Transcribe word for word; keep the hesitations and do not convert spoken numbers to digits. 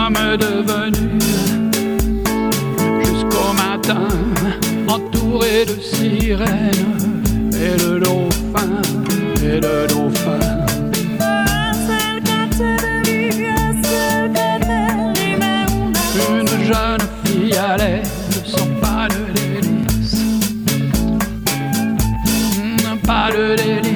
sommes devenus jusqu'au matin, entourés de sirènes et de dauphins, et de dauphins. Une jeune fille à l'air ne sent pas de délice, pas de délice.